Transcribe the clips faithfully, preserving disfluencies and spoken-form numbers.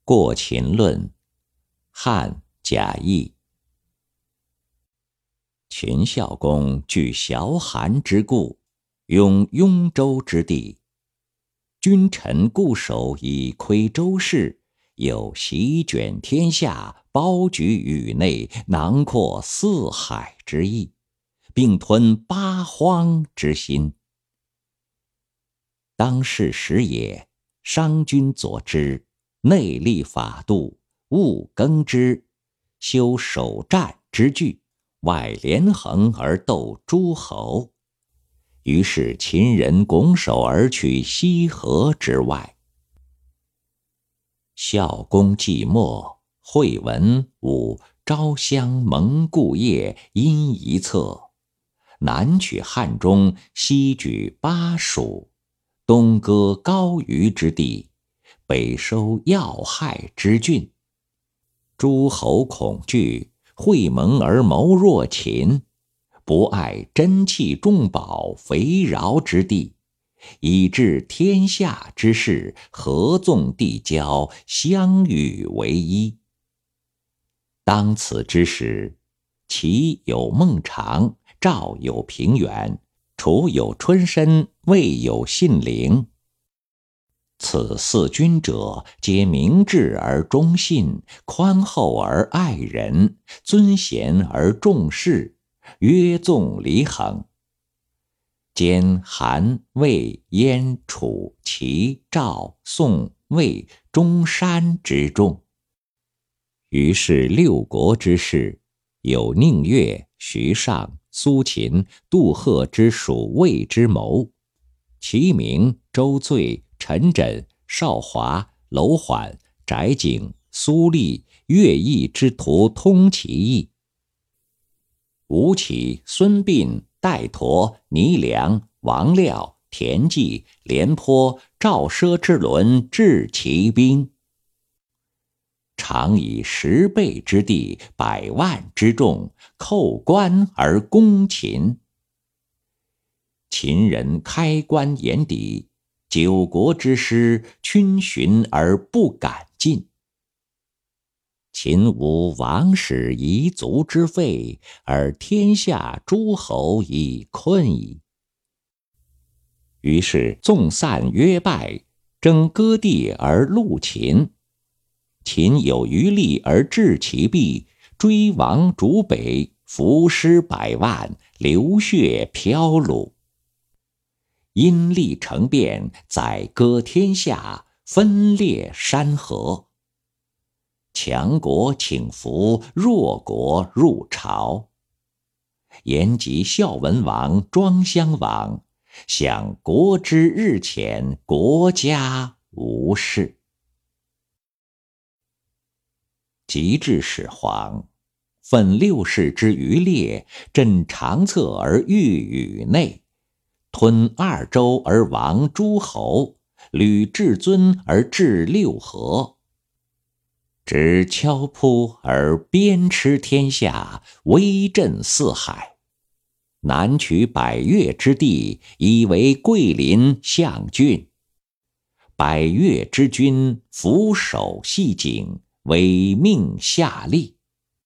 过秦论，汉贾谊。秦孝公据崤函之固，拥雍州之地。君臣固守以窥周室，有席卷天下，包举宇内，囊括四海之意，并吞八荒之心。当世时也，商君佐之，内立法度，务耕之，修守战之具，外连横而斗诸侯。于是秦人拱手而去西河之外。孝公既没，惠文武昭襄蒙故业因一策，南取汉中，西举巴蜀，东割高虞之地，北收要害之郡。诸侯恐惧，会盟而谋弱秦，不爱珍器重宝肥饶之地，以致天下之士合纵递交，相与为一。当此之时，齐有孟尝，赵有平原，楚有春申，魏有信陵。此四君者，皆明智而忠信，宽厚而爱人，尊贤而重士，约纵离衡。兼韩、魏、燕、楚、齐、赵、宋、魏、中山之众。于是六国之士，有宁越、徐尚、苏秦、杜赫之属魏之谋，齐明、周醉、陈轸、邵华、楼缓、翟景、苏厉、乐毅之徒通其意。吴起、孙膑、戴佗、倪良、王廖、田忌、廉颇、赵奢之轮治其兵，常以十倍之地，百万之众，寇关而攻秦。秦人开关严敌，九国之师逡巡而不敢进。秦无王室遗族之废，而天下诸侯已困矣。于是纵散约败，争割地而戮秦。秦有余力而制其弊，追亡逐北，伏尸百万，流血飘橹。因利成变，宰割天下，分裂山河。强国请服，弱国入朝。延吉孝文王庄襄王，想国之日浅，国家无事。及至始皇，奋六世之余烈，振长策而御宇内，吞二周而亡诸侯，履至尊而治六合，执敲扑而鞭笞天下，威震四海。南取百越之地，以为桂林象郡。百越之君，俯首系颈，委命下吏。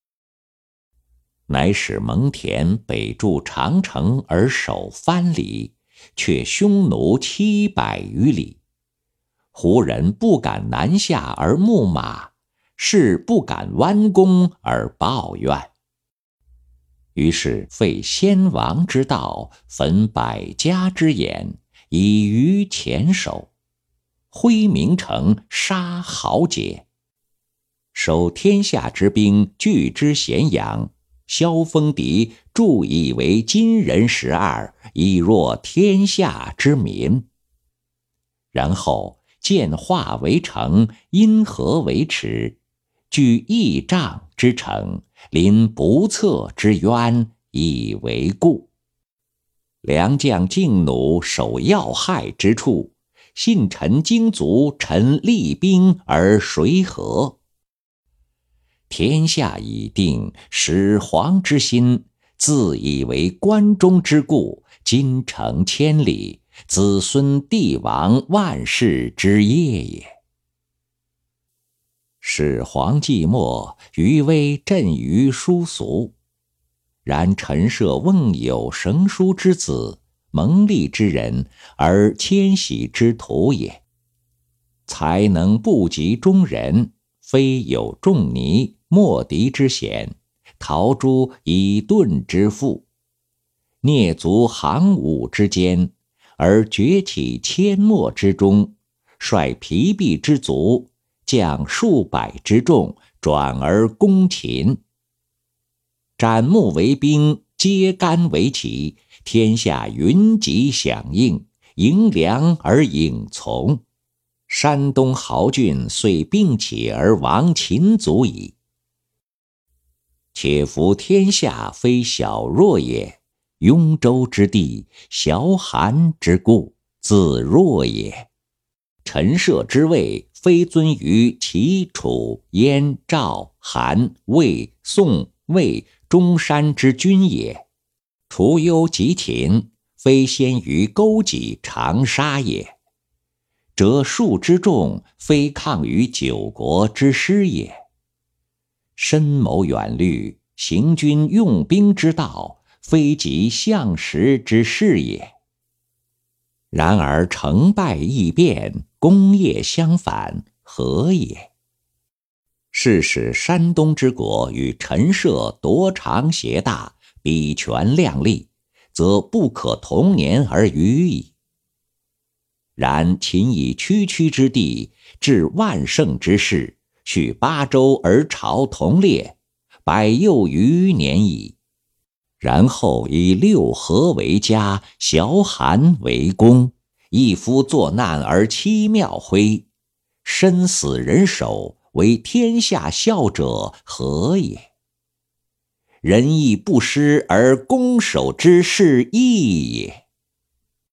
乃使蒙恬北筑长城而守藩篱，却匈奴七百余里。胡人不敢南下而牧马，士不敢弯弓而抱怨。于是废先王之道，焚百家之眼，以愚黔首，挥名城，杀豪杰。守天下之兵拒之咸阳，萧锋镝铸以为金人十二，以若天下之民。然后建化为城，因河为池，据益瘴之城，临不测之渊，以为固。良将劲弩守要害之处，信臣精卒陈厉兵而谁和？天下已定，始皇之心，自以为关中之固，京城千里，子孙帝王万世之业也。 始皇既没，余威震于殊俗。然陈涉瓮有绳书之子，蒙历之人，而迁徙之徒也。才能不及中人，非有仲尼、莫迪之贤，陶朱以遁之富。蹑足行伍之间，而崛起阡陌之中，率疲弊之卒，将数百之众，转而攻秦。斩木为兵，揭竿为旗，天下云集响应，迎粮而引从。山东豪俊遂并起而亡秦族矣。且夫天下非小弱也，雍州之地，小韩之故，自弱也。陈涉之位，非尊于齐、楚、燕、赵、韩、魏、宋、魏、中山之君也。除忧及秦，非先于勾稽、长沙也。折数之众，非抗于九国之师也。深谋远虑，行军用兵之道，非及相识之事也。然而成败易变，功业相反，何也？是使山东之国与陈涉夺长挟大，比权量力，则不可同年而语矣。然秦以区区之地，致万乘之势，许八州而朝同列，百又余年矣。然后以六合为家，小韩为公，一夫作难而七庙徽，身死人手，为天下笑者，何也？仁义不施而攻守之势异也。